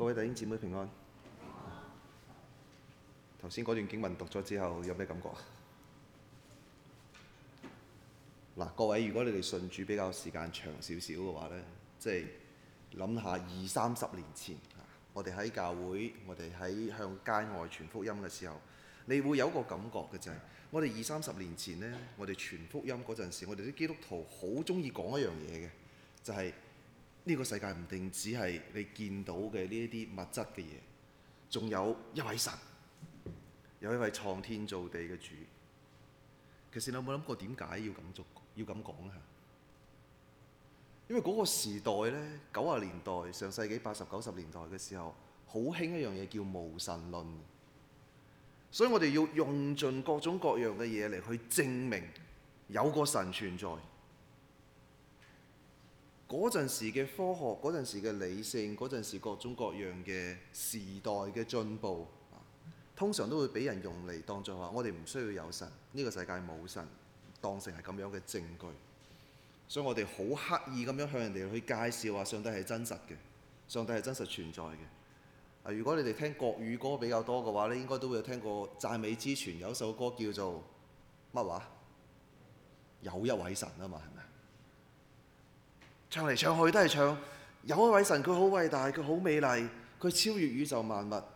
各位弟兄姊妹平安。頭先嗰段經文讀咗之後，有咩感覺啊？嗱，各位，如果你哋信主比較時間長少少嘅話呢，即係諗下20-30年前，我哋喺教會，我哋喺向街外傳福音嘅時候，你會有一個感覺嘅就係，我哋20-30年前呢，我哋傳福音嗰陣時，我哋啲基督徒好中意講一樣嘢嘅，就係呢個世界唔定只係你見到嘅呢一啲物質嘅嘢，仲有一位神，有一位創天造地嘅主。其實你有冇諗過點解要咁講呢？因為嗰個時代呢，90年代、上世紀80-90年代嘅時候，好興一樣嘢叫無神論。所以我哋要用盡各種各樣嘅嘢嚟去證明有個神存在。嗰陣時嘅科學，嗰陣時嘅理性，嗰陣時各種各樣嘅時代嘅進步，通常都會俾人用嚟當作話，我哋唔需要有神，呢個世界冇神，當成係咁樣嘅證據。所以我哋好刻意咁樣向人哋去介紹話上帝係真實嘅，上帝係真實存在嘅。如果你哋聽國語歌比較多嘅話咧，應該都會有聽過讚美之泉有一首歌叫做乜話？有一位神啊嘛，係咪？唱嚟唱去都係唱有一位神，佢好偉大，佢好美麗，佢超越宇宙萬物。呢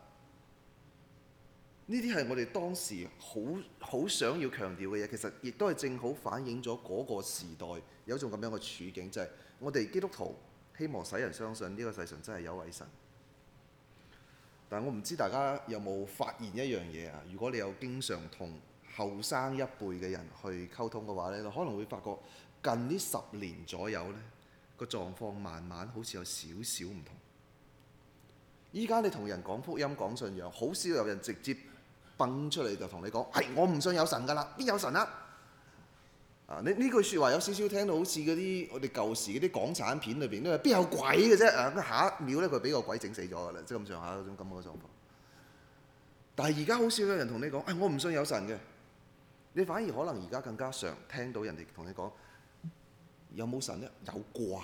啲係我哋當時好想要強調嘅嘢，其實亦都係正好反映咗嗰個時代有一種咁樣嘅處境，就係我哋基督徒希望使人相信呢個世上真係有位神。但係我唔知大家有冇發現一樣嘢啊？如果你有經常同後生一輩嘅人去溝通嘅話咧，你可能會發覺近呢10年左右咧，個狀況慢慢好似有少少唔同。依家你同人講福音講信仰，好少有人直接蹦出嚟就同你講，我唔信有神㗎啦，邊有神啊？呢句説話有少少聽到好似嗰啲我哋舊時嗰啲港產片裏邊咧，邊有鬼嘅啫？下一秒咧佢俾個鬼整死咗㗎啦，即係咁上下嗰種咁嘅狀況。但係而家好少有人同你講，我唔信有神嘅。你反而可能而家更加常聽到人哋同你講，有冇神呢？有啩？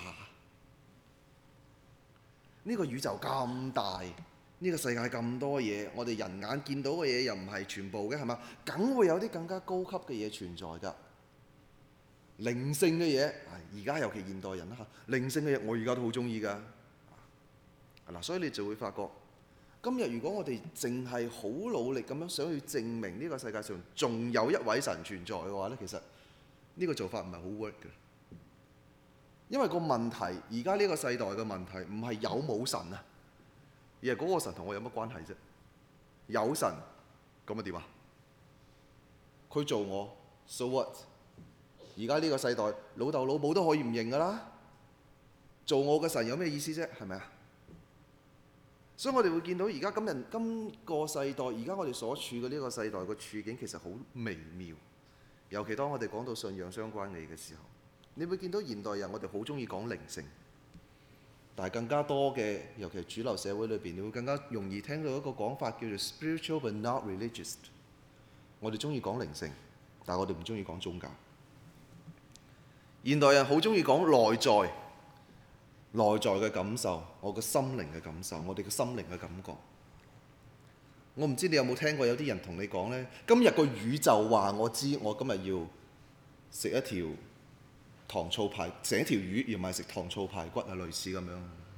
呢個宇宙咁大，呢個世界咁多嘢，我哋人眼見到嘅嘢又唔係全部嘅，係嘛？梗會有啲更加高級嘅嘢存在㗎。靈性嘅嘢，而家尤其現代人啦嚇，靈性嘅嘢我而家都好中意㗎。嗱，所以你就會發覺，今日如果我哋淨係好努力咁樣想去證明呢個世界上仲有一位神存在嘅話咧，其實呢個做法唔係好 work 嘅。因為個問題，而家呢個世代嘅問題唔係有冇神啊，而係嗰個神同我有乜關係啫？有神咁啊點啊？佢做我 ，so what？而家呢個世代，老豆老母都可以唔認㗎啦。做我嘅神有咩意思啫？係咪啊？所以我哋會見到而家今個世代，而家我哋所處嘅呢個世代個處境其實好微妙。尤其當我哋講到信仰相關嘅嘢嘅時候，你會見到現代人我哋好中意講靈性，但係更加多嘅，尤其係主流社會裏邊，你會更加容易聽到一個講法叫做 spiritual but not religious。我哋中意講靈性，但係我哋唔中意講宗教。現代人好中意講內在嘅感受，我嘅心靈嘅感受，我哋嘅心靈嘅感覺。我唔知你有冇聽過有啲人同你講呢：今日個宇宙話我知，我今日要食一條糖醋排，成一條魚，而唔係食糖醋排骨啊，類似咁樣。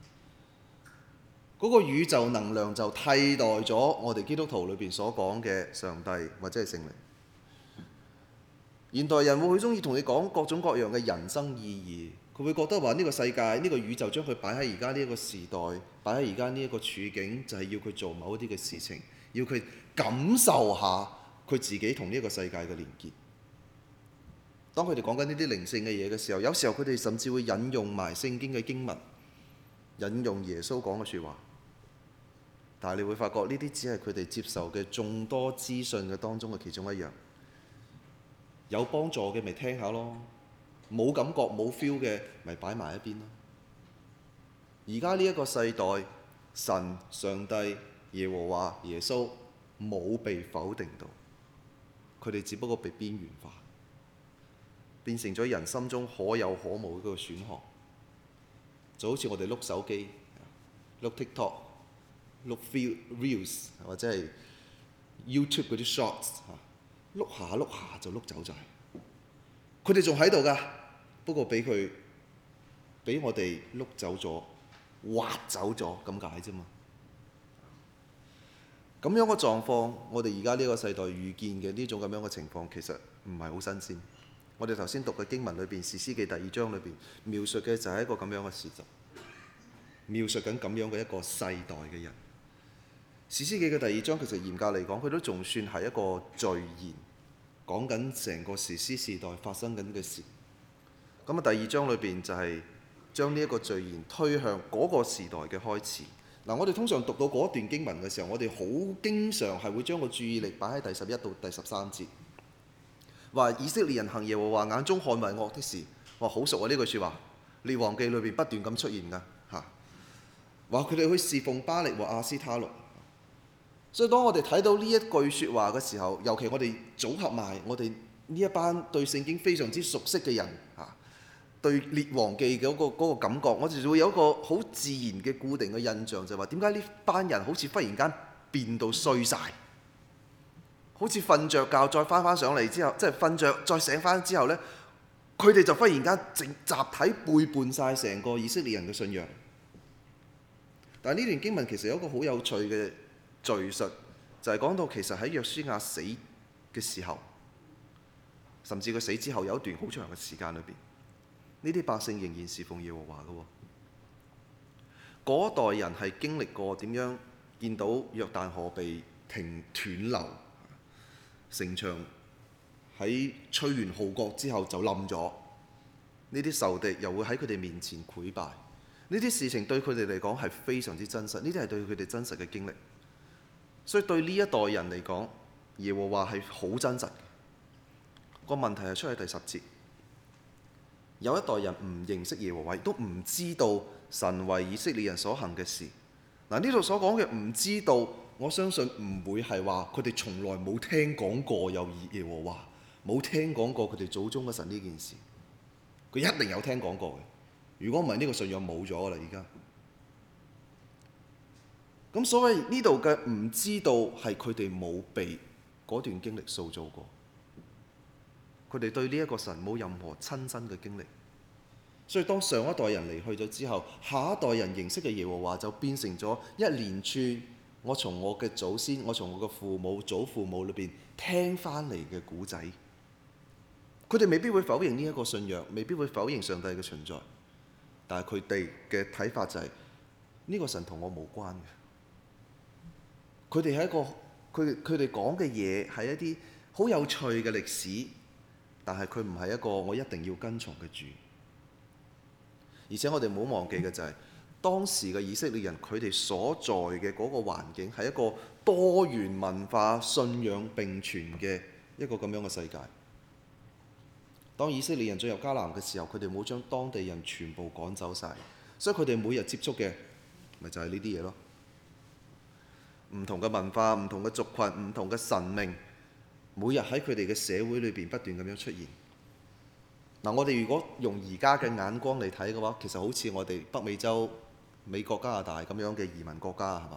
嗰個宇宙能量就替代咗我哋基督徒裏邊所講嘅上帝或者係聖靈。現代人會好中意同你講各種各樣嘅人生意義，佢會覺得話呢個世界、呢個宇宙將佢擺喺而家呢一個時代，擺喺而家呢一個處境，就係要佢做某一啲嘅事情，要佢感受下佢自己同呢個世界嘅連結。當佢哋講緊呢啲靈性嘅嘢嘅時候，有時候佢哋甚至會引用埋聖經嘅經文，引用耶穌講嘅説話。但係你會發覺呢啲只係佢哋接受嘅眾多資訊嘅當中嘅其中一樣。有幫助嘅咪聽下咯，冇感覺冇 feel 嘅咪擺埋一邊咯。而家呢一個世代，神、上帝、耶和華、耶穌冇被否定到，佢哋只不過被邊緣化，變成咗人心中可有可無嘅一個選項。就好似我哋碌手機、碌 TikTok， 碌 reels 或者係 YouTube 嗰啲 shorts 碌下碌下就碌走晒。佢哋仲喺度㗎，不過俾我哋碌走咗、挖走咗咁解啫嘛。咁樣嘅狀況，我哋而家呢個世代遇見嘅呢種咁樣嘅情況，其實唔係好新鮮。我哋頭先讀嘅經文裏邊，《士師記》第2章裏邊描述嘅就係一個咁樣嘅事實，描述緊咁樣嘅一個世代嘅人。《士師記》嘅第2章其實嚴格嚟講，佢都仲算係一個序言，講緊成個士師時代發生緊嘅事。咁啊，第2章裏邊就係將呢一個序言推向嗰個時代嘅開始。嗱，我哋通常讀到嗰段經文嘅時候，我哋好經常係會將個注意力擺喺第11到第13節，話以色列人行耶和華眼中看為惡的事。哇，好熟啊！呢句説話，列王記裏邊不斷咁出現㗎嚇。話佢哋去侍奉巴力和亞斯他錄。所以當我哋睇到呢一句説話嘅時候，尤其我哋組合埋我哋呢一班對聖經非常之熟悉嘅人嚇，對列王記嘅嗰個感覺，我哋就會有一個好自然嘅固定嘅印象，就係話點解呢班人好似忽然間變到衰晒，好似瞓着覺再翻上嚟之後，即係瞓着再醒翻之後呢，佢哋就忽然間集體背叛晒成個以色列人嘅信仰。但係呢段經文其實有一個好有趣嘅敘述，就係講到其實喺約書亞死嘅時候，甚至佢死之後有一段好長嘅時間裏邊，呢啲百姓仍然侍奉耶和華嘅。嗰代人係經歷過點樣見到約旦河被斷流，城牆喺吹完號角之後就冧咗，呢啲仇敵又會喺佢哋面前潰敗。呢啲事情對佢哋嚟講係非常之真實，呢啲係對佢哋真實嘅經歷。所以對呢一代人嚟講，耶和華係好真實嘅。個問題係出喺第10節，有一代人唔認識耶和華，亦都唔知道神為以色列人所行嘅事。嗱，呢度所講嘅唔知道，我相信唔會係話佢哋從來冇聽講過有耶和華，冇聽講過佢哋祖宗嘅神呢件事。佢一定有聽講過嘅。如果唔係，呢個信仰冇咗㗎啦，而家。咁所謂呢度嘅唔知道係佢哋冇被嗰段經歷塑造過，佢哋對呢一個神冇任何親身嘅經歷。所以當上一代人離去咗之後，下一代人認識嘅耶和華就變成咗一連串我從我嘅祖先、我從我嘅父母、祖父母裏邊聽翻嚟嘅古仔。佢哋未必會否認呢一個信仰，未必會否認上帝嘅存在，但係佢哋嘅睇法就係呢個神同我無關嘅。佢哋係一個佢哋講嘅嘢係一啲好有趣嘅歷史，但係佢唔係一個我一定要跟從嘅主。而且我哋唔好忘記嘅就係當時嘅以色列人，佢哋所在嘅嗰個環境係一個多元文化信仰並存嘅一個咁樣嘅世界。當以色列人進入迦南嘅時候，佢哋冇將當地人全部趕走晒，所以佢哋每日接觸嘅咪就係呢啲嘢咯。唔同嘅文化、唔同嘅族群、唔同嘅神明，每日喺佢哋嘅社會裏邊不斷咁樣出現。嗱，我哋如果用而家嘅眼光嚟睇嘅話，其實好似我哋北美洲、美國、加拿大咁樣嘅移民國家，係嘛？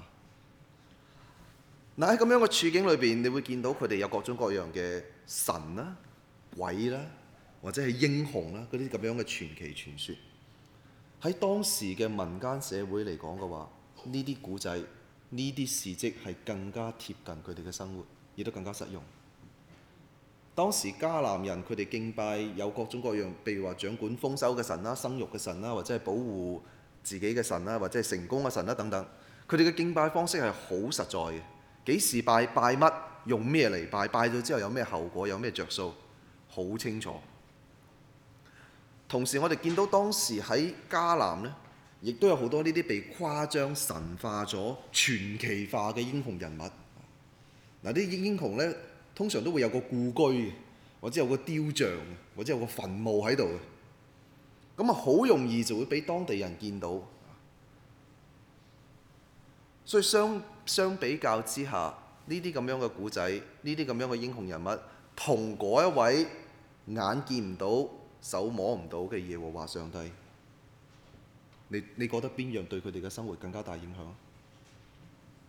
嗱，喺咁樣嘅處境裏邊，你會見到佢哋有各種各樣嘅神啦、鬼啦，或者係英雄啦，嗰啲咁樣嘅傳奇傳說。喺當時嘅民間社會嚟講嘅話，呢啲古仔、呢啲事蹟係更加貼近佢哋嘅生活，亦都更加實用。當時迦南人佢哋敬拜有各種各樣，譬如話掌管豐收嘅神啦、生育嘅神啦，或者係保護自己嘅神啦，或者係成功嘅神啦等等。佢哋嘅敬拜方式係好實在嘅，幾時拜乜，用咩嚟拜，拜咗之後有咩後果，有咩着數，好清楚。同時我哋見到當時喺迦南呢，亦都有好多呢啲被誇張神化咗、傳奇化嘅英雄人物。嗱，啲英雄呢，通常都會有個故居，或者有個雕像，或者有個墳墓喺度嘅。咁啊，好容易就會俾當地人見到。所以相比較之下，呢啲咁樣嘅古仔，呢啲咁樣嘅英雄人物，同嗰一位眼見唔到、手摸唔到嘅耶和華上帝，你覺得邊樣對佢哋嘅生活更加大影響？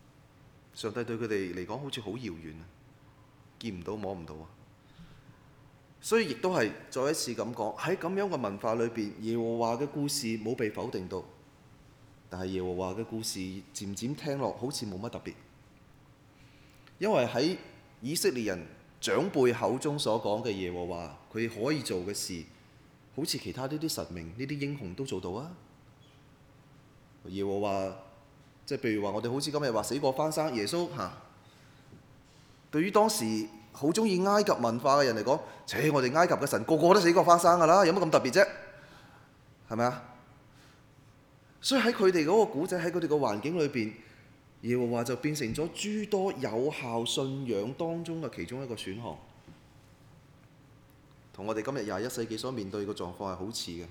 上帝對佢哋嚟講好似好遙遠啊，見唔到摸唔到啊。所以亦都係再一次咁講，喺咁樣嘅文化裏邊，耶和華嘅故事冇被否定到，但係耶和華嘅故事漸漸聽落好似冇乜特別，因為喺以色列人長輩口中所講嘅耶和華，佢可以做嘅事，好似其他呢啲神明、呢啲英雄都做到啊。耶和華即係譬如話，我哋好似今日話死過翻生，耶穌嚇，對於當時好中意埃及文化嘅人嚟講，我哋埃及嘅神個個都死過翻生㗎啦，有乜咁特別啫？係咪啊？所以喺佢哋嗰個古仔，喺佢哋個環境裏邊，耶和華就變成咗諸多有效信仰當中嘅其中一個選項，同我哋今日21世紀所面對嘅狀況係好似嘅。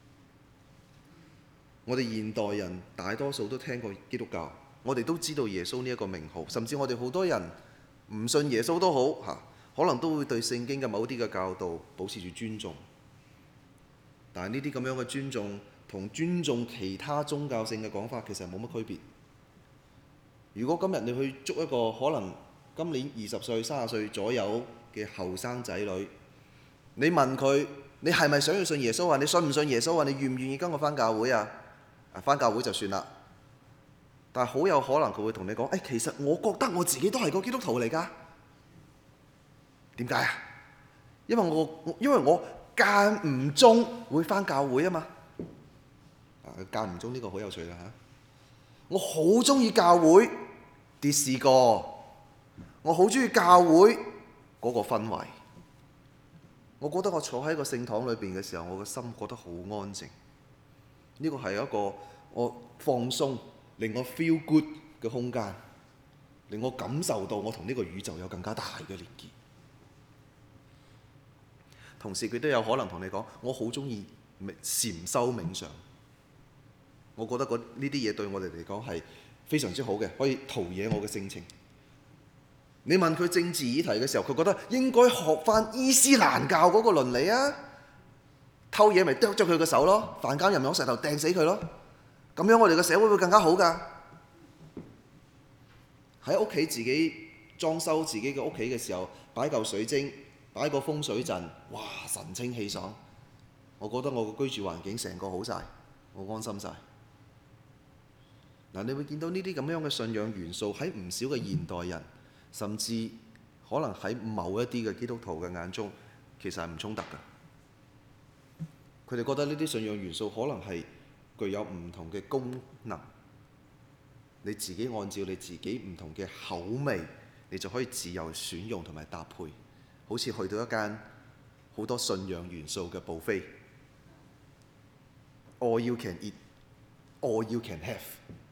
我哋現代人大多數都聽過基督教，我哋都知道耶穌呢一個名號，甚至我哋好多人唔信耶穌都好嚇，可能都會對聖經嘅某啲嘅教導保持住尊重。但係呢啲咁樣嘅尊重，同尊重其他宗教性嘅講法，其實冇乜區別。如果今日你去捉一個可能今年20歲、30歲左右嘅後生仔女，你問佢：你係咪想要信耶穌啊？你信唔信耶穌啊？你願唔願意跟我返教會啊？返教會就算啦，但係好有可能佢會同你講：其實我覺得我自己都係個基督徒嚟㗎。點解啊？因為我間唔中會返教會啊嘛。間唔中呢個好有趣啦嚇。我好中意教會啲詩歌，我好中意教會嗰個氛圍。我覺得我坐喺個聖堂裏邊嘅時候，我個心覺得好安靜。呢個係一個我放鬆、令我 feel good 嘅空間，令我感受到我同呢個宇宙有更加大嘅連結。同時佢都有可能同你講：我好中意禪修冥想。我覺得呢啲嘢對我哋嚟講係非常之好嘅，可以陶冶我嘅性情。你問佢政治議題嘅時候，佢覺得應該學返伊斯蘭教嗰個倫理啊！偷嘢咪剁咗佢個手咯，犯奸淫用石頭掟死佢咯，咁樣我哋嘅社會會更加好㗎。喺屋企自己裝修自己嘅屋企嘅時候，擺嚿水晶，擺個風水陣，哇，神清氣爽！我覺得我嘅居住環境成個好晒，我安心晒。嗱，你會見到呢啲咁樣嘅信仰元素喺唔少嘅現代人，甚至可能喺某一啲嘅基督徒嘅眼中，其實係唔衝突㗎。佢哋覺得呢啲信仰元素可能係具有唔同嘅功能，你自己按照你自己唔同嘅口味，你就可以自由選用同埋搭配，好似去到一間好多信仰元素嘅 buffet，all you can eat，all you can have。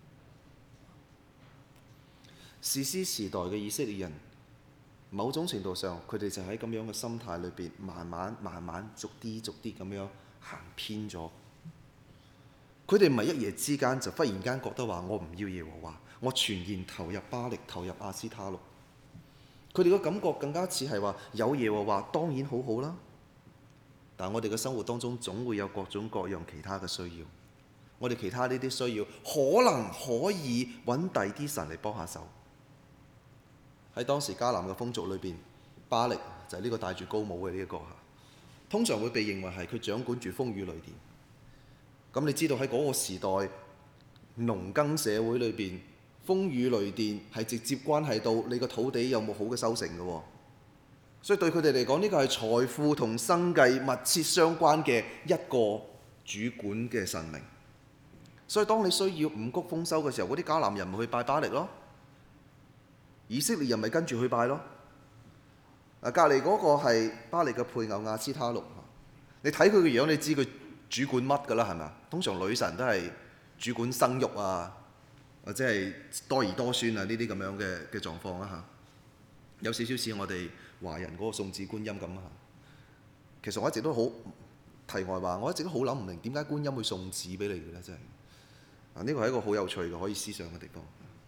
士師時代嘅以色列人，某種程度上，佢哋就喺咁樣嘅心態裏邊，慢慢逐啲咁樣行偏咗。佢哋唔係一夜之間就忽然間覺得話我唔要耶和華，我全然投入巴力，投入亞斯他錄。佢哋嘅感覺更加似係話有耶和華當然好好啦，但我哋嘅生活當中總會有各種各樣其他嘅需要。我哋其他呢啲需要可能可以揾第啲神嚟幫下手。喺當時迦南嘅風俗裏邊，巴力就係呢個戴住高帽嘅呢一個嚇，通常會被認為係佢掌管住風雨雷電。咁你知道喺嗰個時代農耕社會裏邊，風雨雷電係直接關係到你個土地有冇好嘅收成嘅喎。所以對佢哋嚟講，呢個係財富同生計密切相關嘅一個主管嘅神明。所以當你需要五穀豐收嘅時候，嗰啲迦南人咪去拜巴力咯，以色列人咪跟住去拜咯。隔離嗰個係巴力嘅配偶亞斯他錄，你睇佢嘅樣，你知佢主管乜㗎啦，係咪啊？通常女神都係主管生育啊，或者係多兒多孫啊呢啲咁樣嘅狀況啦嚇。有少少似我哋華人嗰個送子觀音咁啊。其實我一直都好題外話，我一直都好諗唔明點解觀音會送子俾你嘅咧，真係。呢個係一個好有趣嘅可以思想嘅地方。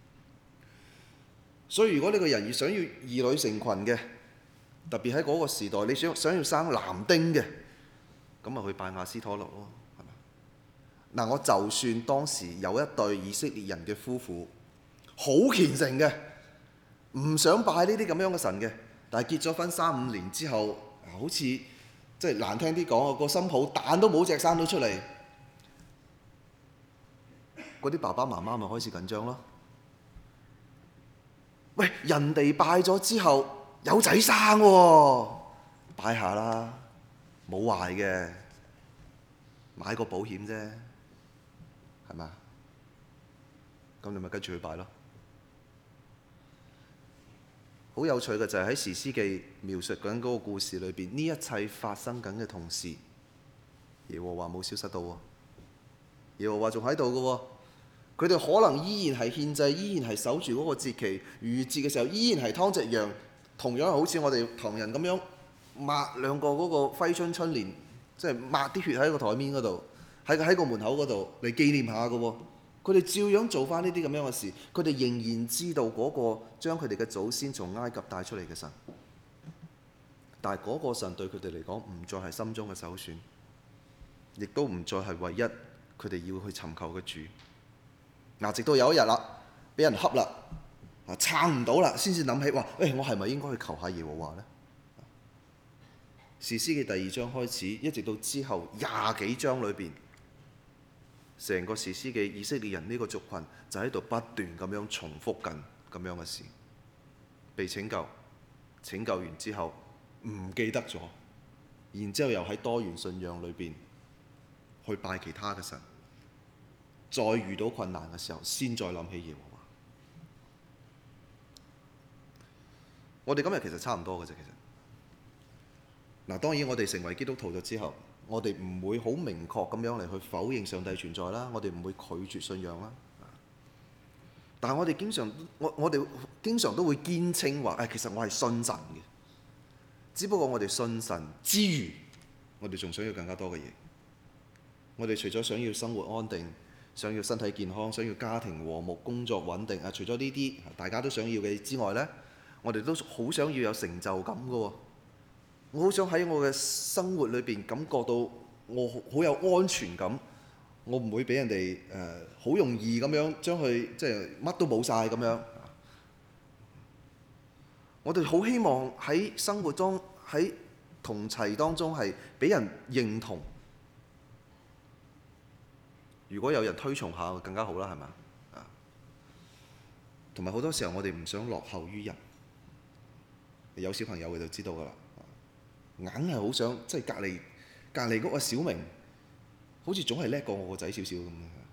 所以如果呢個人想要兒女成群嘅，特別喺嗰個時代，你想要生男丁嘅，咁咪去拜亞斯他錄咯，係咪？嗱，我就算當時有一對以色列人嘅夫婦，好虔誠嘅， 唔想拜呢啲咁樣嘅神嘅，但係結咗婚3-5年之後，好似即係難聽啲講，個新抱蛋都冇隻生到出嚟，嗰啲爸爸媽媽咪開始緊張咯。喂，人哋拜咗之後有仔生喎，拜下啦，冇壞嘅，買個保險啫，係咪？咁你咪跟住去拜咯。好有趣嘅就係喺士師記描述緊嗰個故事裏邊，呢一切發生緊嘅同時，耶和華冇消失到喎，耶和華仲喺度嘅喎。佢哋可能依然係獻祭，依然係守住嗰個節期，逾越節嘅時候依然係劏隻羊，同樣好似我哋唐人咁樣抹兩個嗰個揮春春聯，即係抹啲血喺個台面嗰度，喺個門口嗰度嚟紀念下嘅喎。佢哋照樣做翻呢啲咁樣嘅事，佢哋仍然知道嗰個將佢哋嘅祖先從埃及帶出嚟嘅神，但係嗰個神對佢哋嚟講唔再係心中嘅首選，亦都唔再係唯一佢哋要去尋求嘅主。嗱，直到有一日啦，俾人恰啦，撐唔到啦，先至諗起話：我係咪應該去求下耶和華呢？士師記第2章開始，一直到之後20幾章裏邊，成個士師記以色列人呢個族群就喺度不斷咁樣重複緊咁樣嘅事，被拯救，拯救完之後唔記得咗，然之後又喺多元信仰裏邊去拜其他嘅神。再遇到困難嘅時候，先再諗起耶和華。我哋今日其實差唔多嘅啫，其實嗱，當然我哋成為基督徒咗之後，我哋唔會好明確咁樣嚟去否認上帝存在啦，我哋唔會拒絕信仰啦。但係我哋經常都會堅稱話：其實我係信神嘅。只不過我哋信神之餘，我哋仲想要更加多嘅嘢。我哋除咗想要生活安定，想要身體健康，想要家庭和睦、工作穩定除咗呢啲大家都想要嘅之外呢，我哋都好想要有成就感嘅喎。我好想喺我嘅生活裏邊感覺到我好有安全感，我唔會俾人哋好容易咁樣將佢即係乜都冇晒咁樣。我哋好希望喺生活中喺同齊當中係俾人認同。如果有人推崇下，更加好啦，係咪？同埋好多時候，我哋唔想落後於人。有小朋友嘅就知道㗎啦，硬係好想即係隔離嗰個小明，好似總係叻過我個仔少少咁。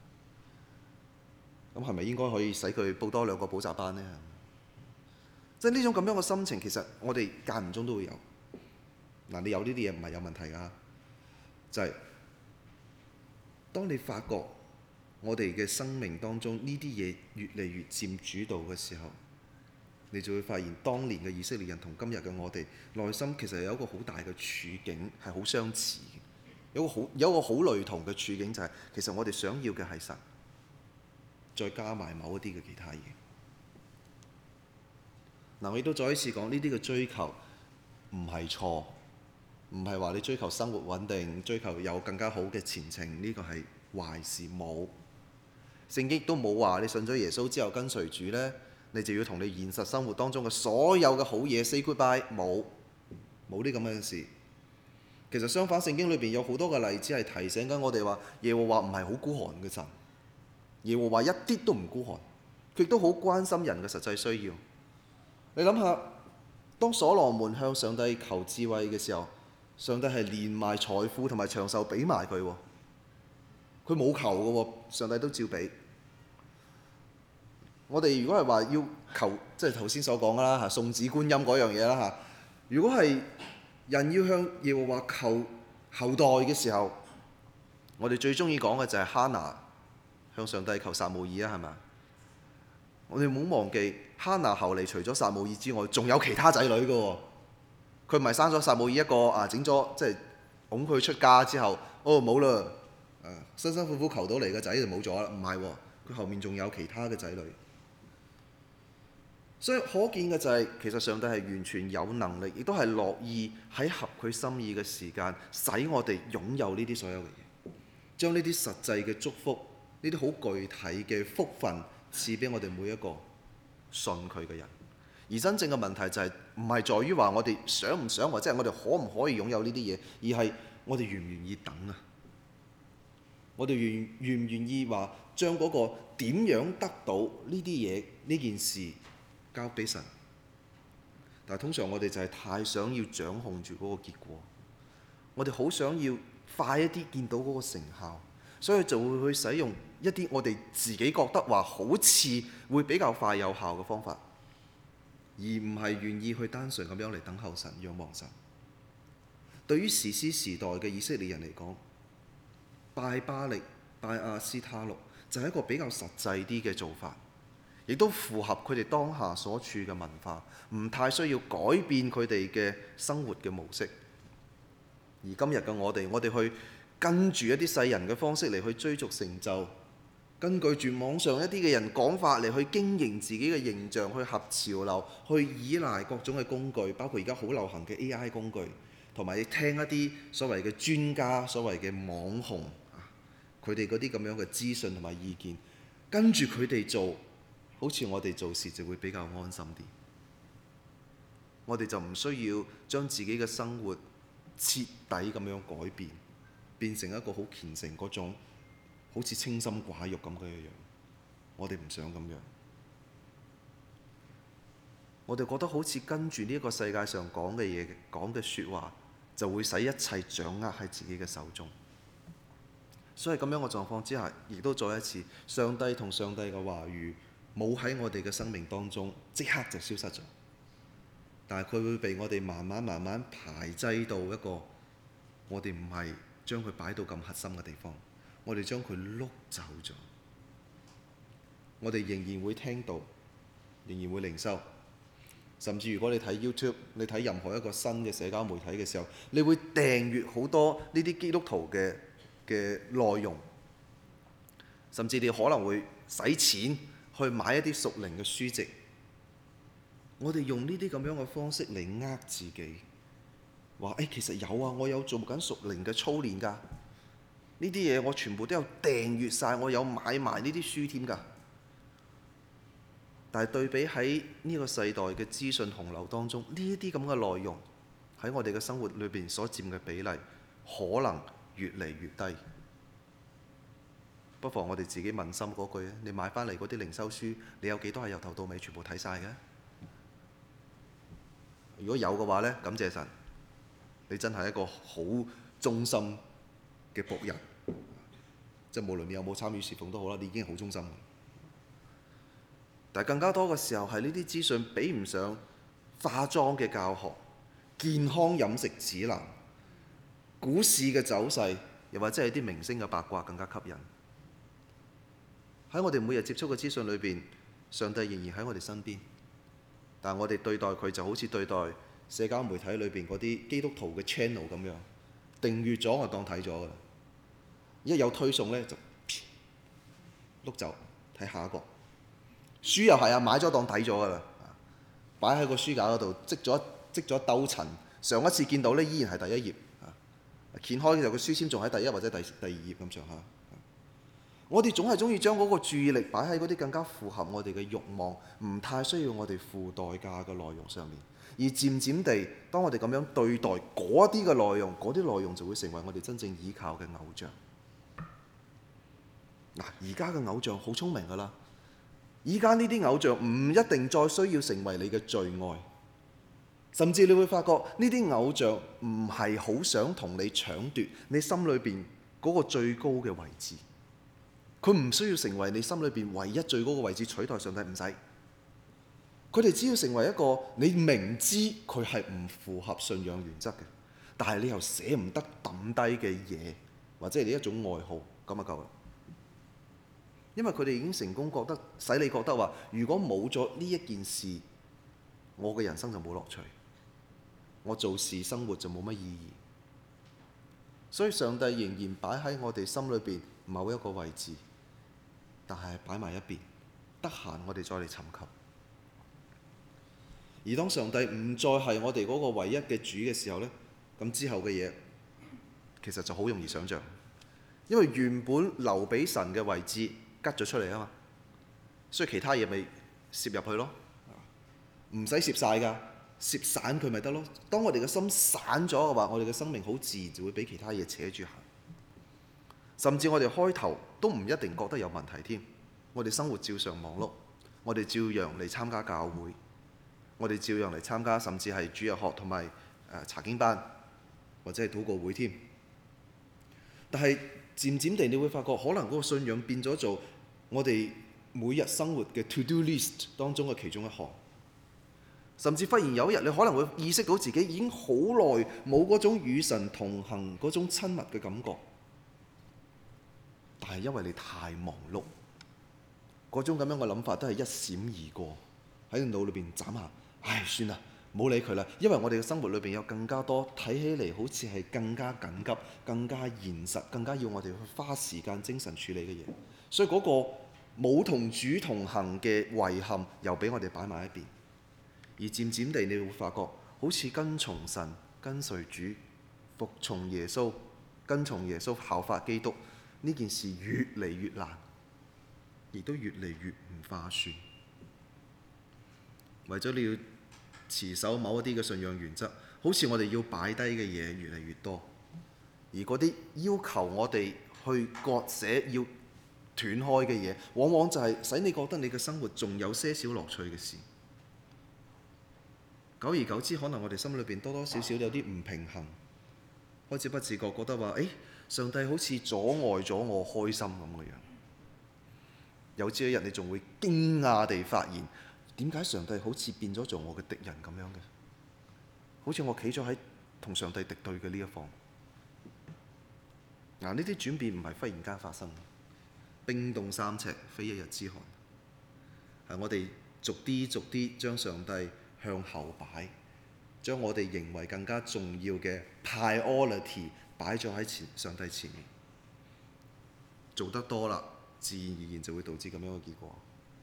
咁係咪應該可以使佢報多2個補習班呢？即係呢種咁樣嘅心情，其實我哋間唔中都會有。嗱，你有呢啲嘢唔係有問題㗎，就係當你發覺我哋嘅生命當中呢啲嘢越嚟越佔主導嘅時候，你就會發現當年嘅以色列人同今日嘅我哋內心其實有一個好大嘅處境係好相似嘅，有一個好類同嘅處境就係其實我哋想要嘅係神，再加埋某一啲嘅其他嘢。嗱，我亦都再一次講，呢啲嘅追求唔係錯，唔係話你追求生活穩定、追求有更加好嘅前程，呢個係壞事。冇，聖經亦都冇話你信咗耶穌之後跟隨主呢，你就要同你現實生活當中嘅所有嘅好嘢 say goodbye。冇啲咁嘅事。其實相反，聖經裏邊有好多嘅例子係提醒緊我哋話，耶和華唔係好孤寒嘅神，耶和華一啲都唔孤寒，佢亦都好關心人嘅實際需要。你諗下，當所羅門向上帝求智慧嘅時候，上帝係連埋財富同埋長壽俾埋佢喎，佢冇求嘅喎，上帝都照俾。我哋如果係話要求，即係頭先所講啦嚇，送子觀音嗰樣嘢啦嚇。如果係人要向耶和華求後代嘅時候，我哋最中意講嘅就係哈拿向上帝求撒母耳啊，係咪？我哋唔好忘記，哈拿後嚟除咗撒母耳之外，仲有其他仔女嘅喎。佢唔係生咗撒母耳一個整咗即係捧佢出家之後，冇啦，辛辛苦苦求到嚟嘅仔就冇咗啦。唔係喎，佢後面仲有其他嘅仔女。所以可見嘅就係，其實上帝係完全有能力，亦都係樂意喺合佢心意嘅時間，使我哋擁有呢啲所有嘅嘢，將呢啲實際嘅祝福，呢啲好具體嘅福分賜俾我哋每一個信佢嘅人。 而真正嘅問題就係唔係在於話我哋想唔想，或者係我哋可唔可以擁有呢啲嘢，而係我哋願唔願意等啊？我哋願唔願意話將嗰個點樣得到呢啲嘢呢件事交俾神？但係通常我哋就係太想要掌控住嗰個結果，我哋好想要快一啲見到嗰個成效，所以就會去使用一啲我哋自己覺得話好似會比較快有效嘅方法，而唔係願意去單純咁樣嚟等候神、仰望神。對於士師時代嘅以色列人嚟講，拜巴力、拜亞斯他錄就係一個比較實際啲嘅做法，亦都符合佢哋當下所處嘅文化，唔太需要改變佢哋嘅生活嘅模式。而今日嘅我哋去跟住一啲世人嘅方式嚟去追逐成就，根據住網上一啲嘅人講法嚟去經營自己嘅形象，去合潮流，去依賴各種嘅工具，包括而家好流行嘅 AI 工具，同埋聽一啲所謂嘅專家、所謂嘅網紅，佢哋嗰啲咁樣嘅資訊同埋意見，跟住佢哋做，好似我哋做事就會比較安心啲。我哋就唔需要將自己嘅生活徹底咁樣改變，變成一個好虔誠嗰種，好似清心寡慾咁嘅樣。我哋唔想咁樣。我哋覺得好似跟住呢一個世界上講嘅嘢、講嘅説話，就會使一切掌握喺自己嘅手中。所以咁樣嘅狀況之下，亦都再一次，上帝同上帝嘅話語冇喺我哋嘅生命當中即刻就消失咗，但係佢會被我哋慢慢排擠到一個我哋唔係將佢擺到咁核心嘅地方，我哋將佢碌走咗。我哋仍然會聽到，仍然會靈修，甚至如果你睇 YouTube， 你睇任何一個新嘅社交媒體嘅時候，你會訂閱好多呢啲基督徒嘅內容，甚至你可能會使錢去買一啲屬靈嘅書籍。我哋用呢啲咁樣嘅方式嚟呃自己，話其實有啊，我有做緊屬靈嘅操練㗎，呢啲嘢我全部都有訂閱晒，我有買埋呢啲書添㗎。但係對比喺呢個世代嘅資訊洪流當中，呢一啲咁嘅內容喺我哋嘅生活裏邊所佔嘅比例，可能越嚟越低。不妨我哋自己問心嗰句，你買翻嚟嗰啲靈修書，你有幾多係由頭到尾全部睇晒嘅？如果有嘅話呢，感謝神，你真係一個好忠心嘅僕人，即係無論你有冇參與侍奉都好啦，你已經好忠心。但係更加多嘅時候係呢啲資訊比唔上化妝嘅教學、健康飲食指南、股市嘅走勢，又或者係啲明星嘅八卦更加吸引。喺我哋每日接觸嘅資訊裏邊，上帝仍然喺我哋身邊，但係我哋對待佢就好似對待社交媒體裏邊嗰啲基督徒嘅 channel 咁樣，訂閱咗我當睇咗㗎啦，一有推送呢，就碌走，睇下一個。書又係啊，買咗當睇咗㗎啦，擺喺個書架嗰度積咗兜塵。上一次見到呢，依然係第一頁，掀開嘅時候個書籤仲喺第一或者第二頁咁上下。我哋總係中意將嗰個注意力擺喺嗰啲更加符合我哋嘅慾望，唔太需要我哋付代價嘅內容上面。而漸漸地，當我哋咁樣對待嗰啲嘅內容，嗰啲內容就會成為我哋真正依靠嘅偶像。嗱，而家嘅偶像好聰明㗎啦。而家呢啲偶像唔一定再需要成為你嘅最愛，甚至你會發覺呢啲偶像唔係好想同你搶奪你心裏邊嗰個最高嘅位置。佢唔需要成為你心裏邊唯一最高嘅位置，取代上帝，唔使。佢哋只要成為一個你明知佢係唔符合信仰原則嘅，但係你又捨唔得抌低嘅嘢，或者係你一種愛好，咁就夠啦。因為佢哋已經成功覺得，使你覺得話，如果冇咗呢一件事，我嘅人生就冇樂趣，我做事生活就冇乜意義。所以上帝仍然擺喺我哋心裏邊某一個位置，但係擺埋一邊，得閒我哋再嚟尋求。而當上帝唔再係我哋嗰個唯一嘅主嘅時候呢，咁之後嘅嘢其實就好容易想像，因為原本留俾神嘅位置吉咗出嚟啊嘛，所以其他嘢咪攝入去咯。 唔使攝晒㗎，攝散佢咪得咯。當我哋嘅心散咗嘅話，我哋嘅生命好自然就會俾其他嘢扯住行。甚至我哋開頭都唔一定覺得有問題添。我哋生活照常忙碌，我哋照樣嚟參加教會，我哋照樣嚟參加甚至係主日學同埋查經班或者係禱告會添。但係漸漸地，你會發覺可能嗰個信仰變咗做我哋每日生活嘅 to do list 當中嘅其中一項。甚至忽然有一日，你可能會意識到自己已經好耐冇嗰種與神同行嗰種親密嘅感覺。但係因為你太忙碌，嗰種咁樣嘅諗法都係一閃而過喺腦裏邊斬下。唉，算啦，唔好理佢啦。因為我哋嘅生活裏邊有更加多睇起嚟好似係更加緊急、更加現實、更加要我哋去花時間精神處理嘅嘢，所以嗰個冇同主同行嘅遺憾又俾我哋擺埋一邊。而漸漸地，你會發覺好似跟從神、跟隨主、服從耶穌、跟從耶穌效法基督呢件事越嚟越難，亦都越嚟越唔划算。為咗你要持守某一啲嘅信仰原則，好似我哋要擺低嘅嘢越嚟越多，而嗰啲要求我哋去割捨、要斷開嘅嘢，往往就係使你覺得你嘅生活仲有些少樂趣嘅事。久而久之，可能我哋心裏邊多多少少有啲唔平衡，開始不自覺覺得話：上帝好似阻礙咗我開心咁嘅樣。有朝一日你仲會驚訝地發現，點解上帝好似變咗做我嘅敵人咁樣嘅？好似我企咗喺同上帝敵對嘅呢一方。呢啲轉變唔係忽然間發生，冰凍三尺非一日之寒，係我哋逐啲逐啲將上帝向後擺，將我哋認為更加重要嘅 priority 擺咗喺上帝前面，做得多啦，自然而然就會導致咁樣嘅結果。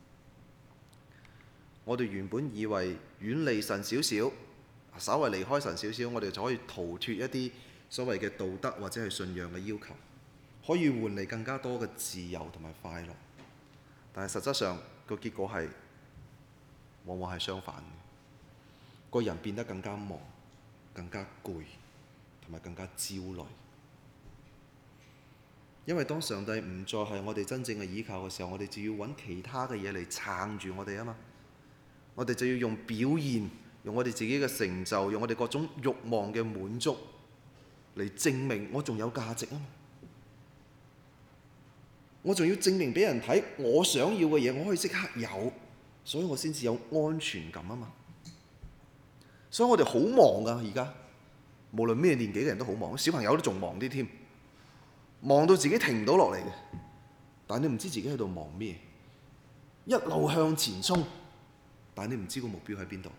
我哋原本以為遠離神少少，稍為離開神少少，我哋就可以逃脫一啲所謂嘅道德或者係信仰嘅要求，可以換嚟更加多嘅自由同埋快樂。但係實質上個結果係往往係相反嘅。個人變得更加忙、更加攰，同埋更加焦慮。因為當上帝唔再係我哋真正嘅依靠嘅時候，我哋就要揾其他嘅嘢嚟撐住我哋啊嘛。我哋就要用表現，用我哋自己嘅成就，用我哋各種慾望嘅滿足嚟證明我仲有價值啊嘛。我仲要證明俾人睇，我想要嘅嘢我可以即刻有，所以我先至有安全感啊嘛。所以我哋好忙噶，而家無論咩年紀嘅人都好忙，小朋友都仲忙啲添，忙到自己停唔到落嚟嘅。但你唔知自己喺度忙咩，一路向前衝，但你唔知個目標喺邊度。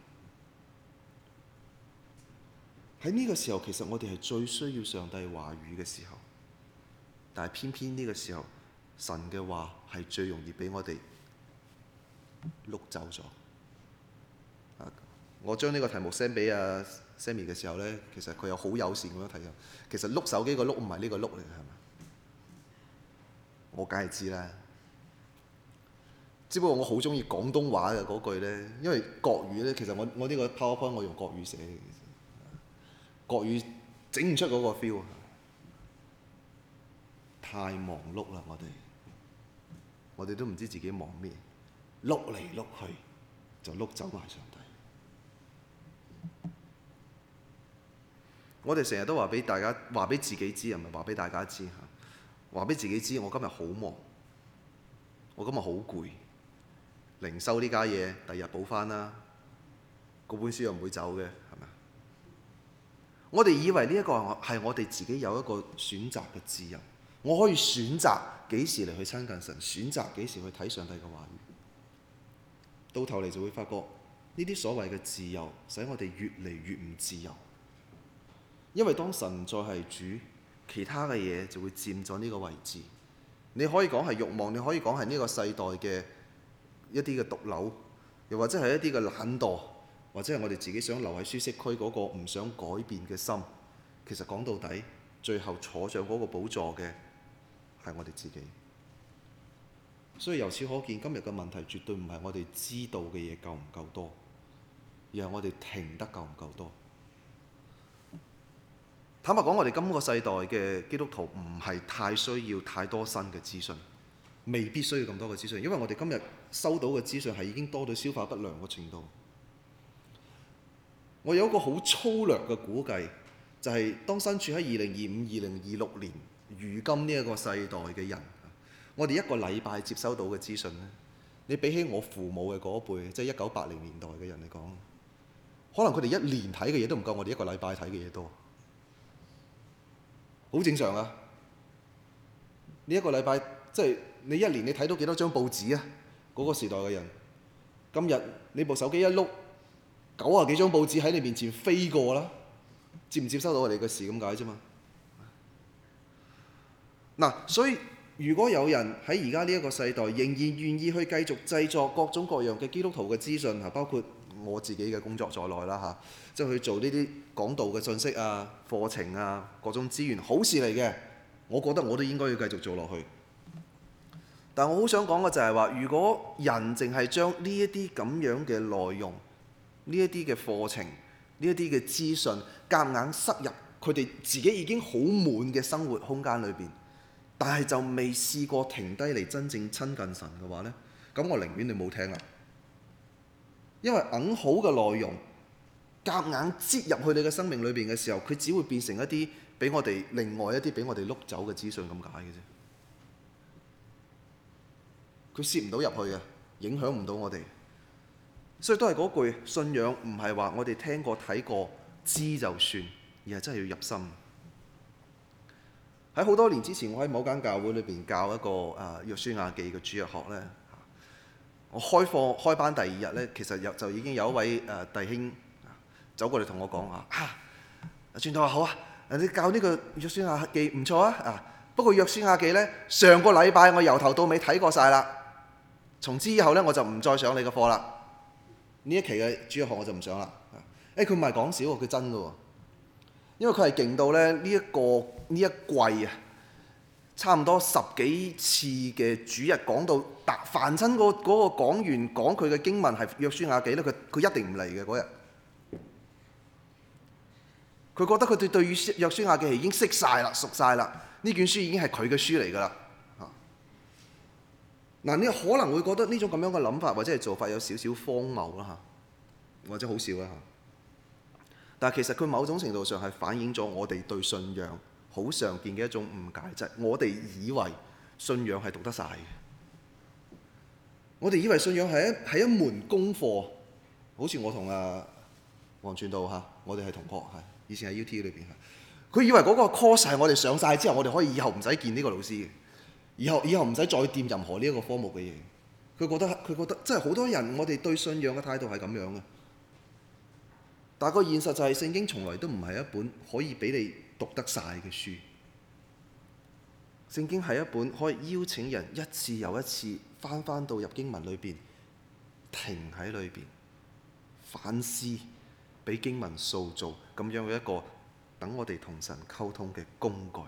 喺呢個時候，其實我哋係最需要上帝話語嘅時候，但係偏偏呢個時候，神嘅話係最容易俾我哋碌走咗。我將呢個題目 send 俾阿 Sammy 嘅時候呢，其實佢有好友善咁樣睇嘅。其實碌手機個碌唔係呢個碌嚟嘅，係咪？我梗係知啦。只不過我好中意廣東話嘅嗰句呢，因為國語呢，其實我呢個 PowerPoint 我用國語寫嘅，國語整唔出嗰個 feel。太忙碌啦，我哋都唔知自己忙咩，碌嚟碌去就碌走埋上帝。我哋成日都話俾大家，話俾自己知，唔係話俾大家知嚇。話俾自己知，我今日好忙，我今日好攰。靈修呢家嘢，第日補翻啦。嗰本書又唔會走嘅，係咪？我哋以為呢一個係我哋自己有一個選擇嘅自由，我可以選擇幾時嚟去親近神，選擇幾時去睇上帝嘅話語。到頭嚟就會發覺，呢啲所謂嘅自由，使我哋越嚟越唔自由。因為當神唔再係主，其他嘅嘢就會佔咗呢個位置。你可以講係慾望，你可以講係呢個世代嘅一啲嘅毒瘤，又或者係一啲嘅懶惰，或者係我哋自己想留喺舒適區嗰個唔想改變嘅心。其實講到底，最後坐上嗰個寶座嘅係我哋自己。所以由此可見，今日嘅問題絕對唔係我哋知道嘅嘢夠唔夠多， 而係我哋停得夠唔夠多。坦白講，我哋今個世代嘅基督徒唔係太需要太多新嘅資訊，未必需要咁多嘅資訊，因為我哋今日收到嘅資訊係已經多到消化不良嘅程度。我有一個好粗略嘅估計，就係當身處喺2025、2026年，如今呢一個世代嘅人，我哋一個禮拜接收到嘅資訊咧，你比起我父母嘅嗰一輩，即係1980年代嘅人嚟講，可能佢哋一年睇嘅嘢都唔夠我哋一個禮拜睇嘅嘢多。好正常啊！呢一個禮拜即係你一年你睇到幾多張報紙啊？嗰個時代嘅人，今日你部手機一碌，90幾張報紙喺你面前飛過啦，接唔接收到我哋嘅事咁解啫嘛？嗱，所以如果有人喺而家呢一個世代仍然願意去繼續製作各種各樣嘅基督徒嘅資訊啊，包括我自己嘅工作在內啦嚇，即係去做呢啲講道嘅信息啊、課程啊、各種資源，好事嚟嘅。我覺得我都應該要繼續做落去。但我好想講嘅就係話，如果人淨係將呢一啲咁樣嘅內容、呢一啲嘅課程、呢一啲嘅資訊夾硬塞入佢哋自己已經好滿嘅生活空間裏邊，但係就未試過停低嚟真正親近神嘅話呢，咁我寧願你冇聽啦。因為好嘅內容夾硬擠入去你嘅生命裏邊嘅時候，佢只會變成一啲俾我哋另外一啲俾我哋碌走嘅資訊咁解嘅啫。佢攝唔到入去嘅，影響唔到我哋。所以都係嗰句，信仰唔係話我哋聽過睇過知就算，而係真係要入心。喺好多年之前，我喺某間教會裏邊教一個約書亞記嘅主日學咧。我開班第2日咧，其實就已經有一位弟兄走過嚟同我講話傳道話好啊，你教呢個約書亞記唔錯啊，不過約書亞記咧上個禮拜我由頭到尾睇過晒啦，從此以後咧我就唔再上你嘅課啦。呢一期嘅主日學我就唔上啦。佢唔係講笑喎，佢真㗎喎，因為佢係勁到咧呢一季啊，差唔多10幾次嘅主日講到凡親嗰個講員講佢嘅經文係約書亞記咧，佢一定唔嚟嘅嗰日。佢覺得佢對於約書亞記已經識晒啦、熟晒啦，呢卷書已經係佢嘅書嚟㗎啦。嗱，你可能會覺得呢種咁樣嘅諗法或者係做法有少少荒謬啦嚇，或者好笑啦嚇。但係其實佢某種程度上係反映咗我哋對信仰好常見嘅一種誤解，就係我哋以為信仰係讀得晒嘅。我哋以為信仰係一門功課，好似我同黃傳道嚇，我哋係同學係，以前喺 UT 裏邊嚇。佢以為嗰個 course 係我哋上晒之後，我哋可以以後唔使見呢個老師嘅，以後唔使再掂任何呢一個科目嘅嘢。佢覺得即係好多人，我哋對信仰嘅態度係咁樣嘅。但係個現實就係聖經從來都唔係一本可以俾你讀得晒嘅書。聖經係一本可以邀請人一次又一次翻到入經文裏邊，停喺裏邊反思，俾經文塑造咁樣嘅一個等我哋同神溝通嘅工具。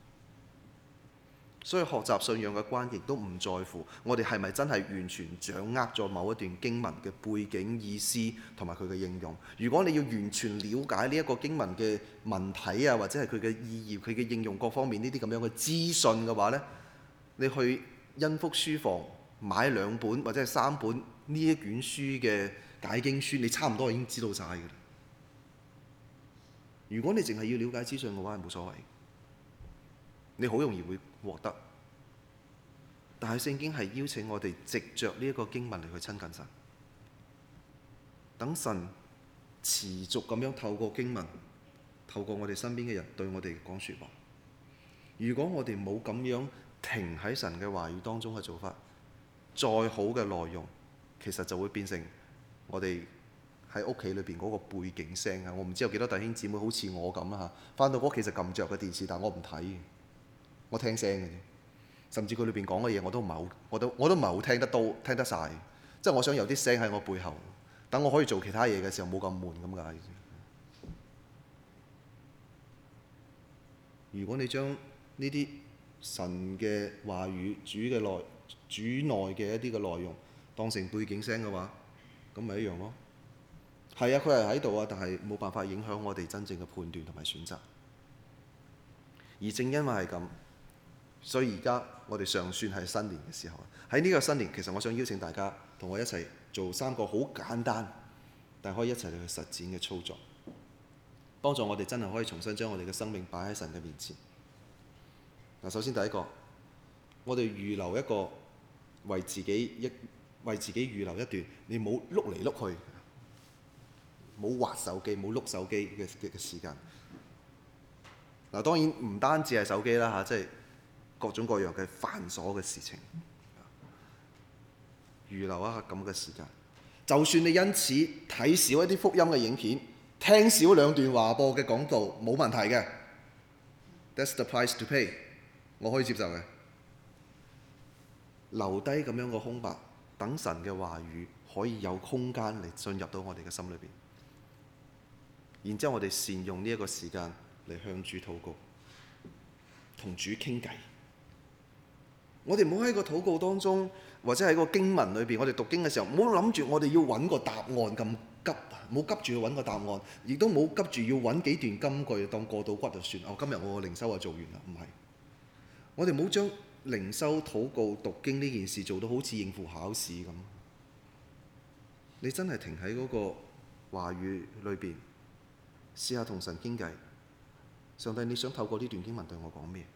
所以學習信仰嘅關鍵都唔在乎我哋係咪真係完全掌握咗某一段經文嘅背景意思同埋佢嘅應用。如果你要完全了解呢一個經文嘅文體啊，或者係佢嘅意義、佢嘅應用各方面呢啲咁樣嘅資訊嘅話呢，你去恩福書房買2本或者係3本呢一卷書嘅解經書，你差唔多已經知道晒㗎啦。如果你淨係要了解資訊嘅話，係冇所謂，你好容易會獲得。但係聖經係邀請我哋藉着呢一個經文嚟去親近神，等神持續咁樣透過經文，透過我哋身邊嘅人對我哋講説話。如果我哋冇咁樣停喺神嘅話語當中嘅做法，再好嘅內容其實就會變成我哋喺屋企裏邊嗰個背景聲啊！我唔知有幾多弟兄姊妹好似我咁啦嚇，翻到屋企就撳着個電視，但我唔睇，我聽聲嘅啫。甚至佢裏邊講嘅嘢我都唔係好聽得晒。即係我想有啲聲喺我背後，等我可以做其他嘢嘅時候冇咁悶咁解。如果你將呢啲神嘅話語、主內嘅一啲嘅內容當成背景聲嘅話，咁咪一樣咯。 係啊，佢係喺度啊，但係冇辦法影響我哋真正嘅判斷同埋選擇。而正因為係咁，所以而家我哋尚算係新年嘅時候。喺呢個新年，其實我想邀請大家同我一齊做3個好簡單，但可以一齊去實踐嘅操作，幫助我哋真係可以重新將我哋嘅生命擺喺神嘅面前。嗱，首先第一個，我哋預留一個為自己預留一段，你冇碌嚟碌去，冇滑手機、冇碌手機嘅時間。嗱，當然唔單止係手機啦嚇，即係各種各樣嘅繁瑣嘅事情，預留一下咁嘅時間。就算你因此睇少一啲福音嘅影片，聽少2段華播嘅講道，冇問題嘅。That's the price to pay， 我可以接受嘅。留低咁樣個空白，等神嘅話語可以有空間嚟進入到我哋嘅心裏邊。然之後我哋善用呢一個時間嚟向主禱告，同主傾偈。我哋唔好喺個禱告當中，或者喺個經文裏邊，我哋讀經嘅時候，唔好諗住我哋要揾個答案咁急，唔好急住去揾個答案，亦都冇急住要揾幾段金句當過到骨就算。今日我個靈修就做完啦，唔係。我哋唔好將靈修、禱告、讀經呢件事做到好似應付考試咁。你真係停喺嗰個話語裏邊，試下同神傾偈。上帝，你想透過呢段經文對我講咩？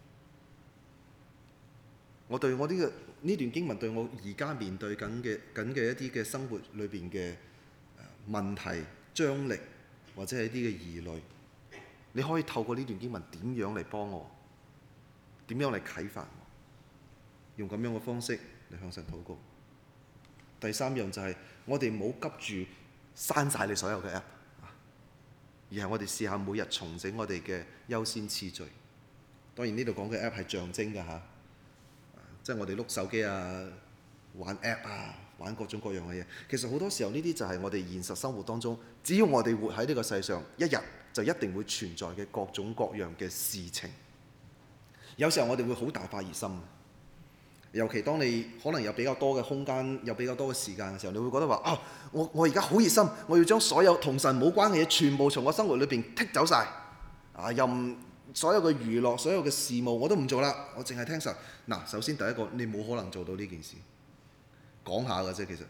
我對我呢段經文對我而家面對緊嘅一啲嘅生活裏邊嘅問題、張力或者係一啲嘅疑慮，你可以透過呢段經文點樣嚟幫我？點樣嚟啟發我？用咁樣嘅方式嚟向神禱告。第3樣就係我哋唔好急住刪晒你所有嘅 app， 而係我哋試下每日重整我哋嘅優先次序。當然呢度講嘅 app 係象徵㗎嚇。即係我哋碌手機啊、玩 app 啊、玩各種各樣嘅嘢。其實好多時候呢啲就係我哋現實生活當中，只要我哋活喺呢個世上，一日就一定會存在嘅各種各樣嘅事情。有時候我哋會好大發熱心，尤其當你可能有比較多嘅空間、有比較多嘅時間嘅時候，你會覺得話我而家好熱心，我要將所有同神冇關嘅嘢全部從我生活裏邊剔走晒。所有嘅娛樂、所有嘅事務我都唔做啦，我淨係聽神。嗱，首先第一個，你冇可能做到呢件事，講下嘅啫其實。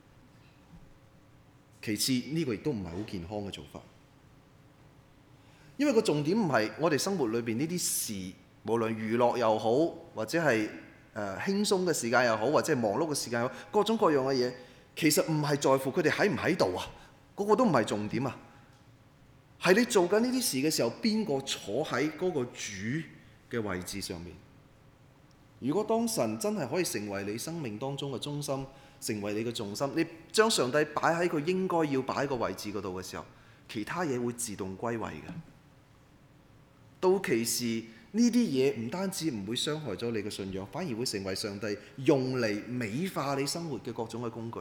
其次呢個亦都唔係好健康嘅做法，因為個重點唔係我哋生活裏邊呢啲事，無論娛樂又好，或者係輕鬆嘅時間又好，或者係忙碌嘅時間又好，各種各樣嘅嘢，其實唔係在乎佢哋喺唔喺度啊，嗰個都唔係重點啊。係你做緊呢啲事嘅時候，邊個坐喺嗰個主嘅位置上面？如果當神真係可以成為你生命當中嘅中心，成為你嘅重心，你將上帝擺喺佢應該要擺個位置嗰度嘅時候，其他嘢會自動歸位嘅。到其時呢啲嘢唔單止唔會傷害咗你嘅信仰，反而會成為上帝用嚟美化你生活嘅各種嘅工具。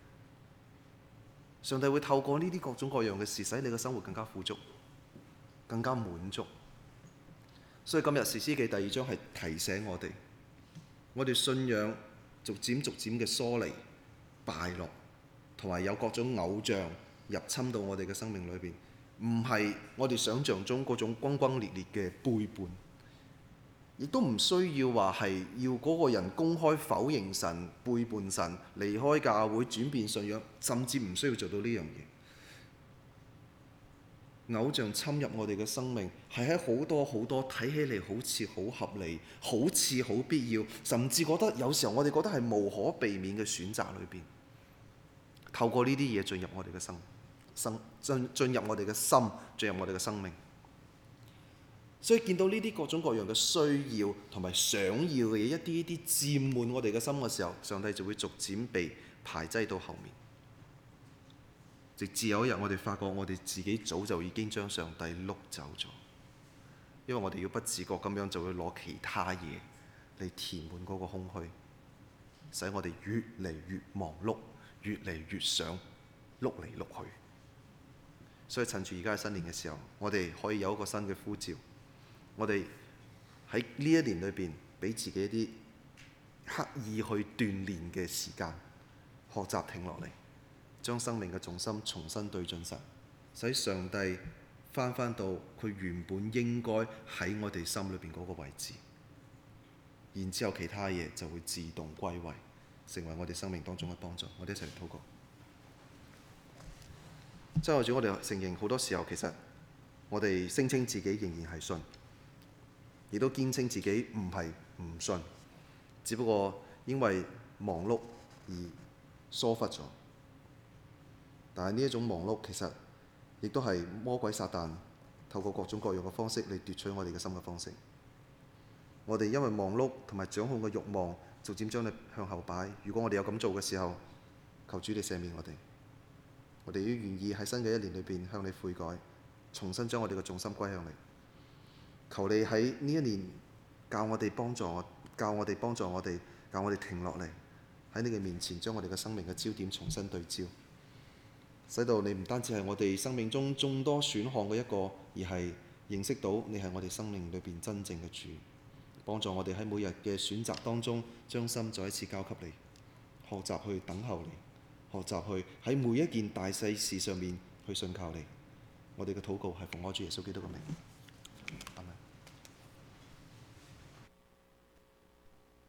上帝會透過呢啲各種各樣嘅事，使你嘅生活更加富足、更加滿足。所以今日士師記第2章係提醒我哋信仰逐漸嘅疏離、敗落，同埋有各種偶像入侵到我哋嘅生命裏邊，唔係我哋想象中嗰種轟轟烈烈嘅背叛，亦都唔需要話係要嗰個人公開否認神、背叛神、離開教會、轉變信仰，甚至唔需要做到呢樣嘢。偶像侵入我哋嘅生命，係喺好多睇起嚟好似好合理、好似好必要，甚至覺得有時候我哋覺得係無可避免嘅選擇裏邊，透過呢啲嘢進入我哋嘅進入我哋嘅心，進入我哋嘅生命。所以見到呢啲各種各樣嘅需要同埋想要嘅嘢，一啲佔滿我哋嘅心嘅時候，上帝就會逐漸被排擠到後面。直至有一日，我哋發覺我哋自己早就已經將上帝碌走咗，因為我哋要不自覺咁樣就會攞其他嘢嚟填滿嗰個空虛，使我哋越嚟越忙碌，越嚟越想碌嚟碌去。所以趁住而家係新年嘅時候，我哋可以有一個新嘅呼召，我哋喺呢一年裏邊俾自己一啲刻意去鍛鍊嘅時間，學習停落嚟， 將生命嘅重心重新對準神，使上帝翻到佢原本應該喺我哋心裏邊嗰個位置，然之後其他嘢就會自動歸位，成為我哋生命當中嘅幫助。我哋一齊嚟禱告。真係主，我哋承認好多時候其實我哋聲稱自己仍然係信，亦都堅稱自己唔係唔信，只不過因為忙碌而疏忽咗。但係呢一種忙碌其實亦都係魔鬼撒旦透過各種各樣嘅方式嚟奪取我哋嘅心嘅方式。我哋因為忙碌同埋掌控嘅慾望，逐漸將你向後擺。如果我哋有咁做嘅時候，求主你赦免我哋。我哋都願意喺新嘅一年裏邊向你悔改，重新將我哋嘅重心歸向你。求你喺呢一年教我哋幫助我哋，教我哋停落嚟喺你嘅面前，將我哋嘅生命嘅焦點重新對焦，使到你唔單止係我哋生命中眾多選項嘅一個，而係認識到你係我哋生命裏邊真正嘅主。幫助我哋喺每日嘅選擇當中，將心再一次交給你，學習去等候你，學習去喺每一件大細事上面去信靠你。我哋嘅禱告係奉我主耶穌基督嘅名。